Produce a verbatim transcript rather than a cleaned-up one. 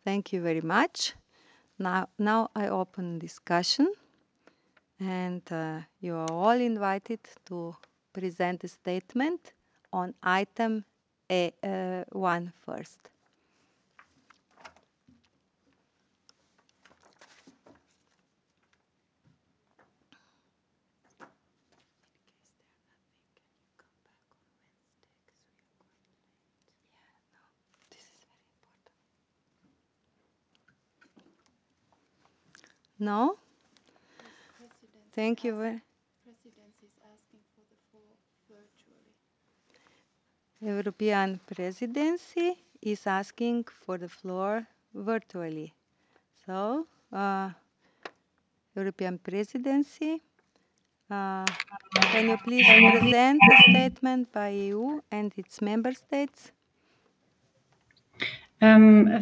Thank you very much. Now, now I open discussion, and uh, you are all invited to present a statement on item A, uh, one first. No? Thank you. very- Presidency is asking for the floor virtually. European presidency is asking for the floor virtually. So, uh, European presidency, uh, can you please present a statement by E U and its member states? Um,